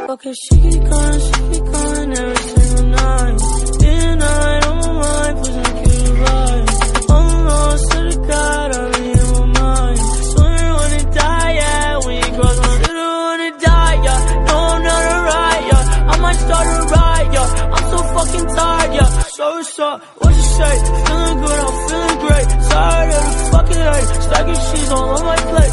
Okay, she keep calling every single night. In the night on my mind, pushing the key to ride. I'm lost to the God, I'm in my mind. Swear wanna die, yeah, when you cross my should've wanna die, yeah. No, I'm not alright, yeah. I might start a riot, yeah. I'm so fucking tired, yeah. So what's up, what you say? Feeling good, I'm feeling great. Tired of the fucking hate. Stacking sheets all on my plate.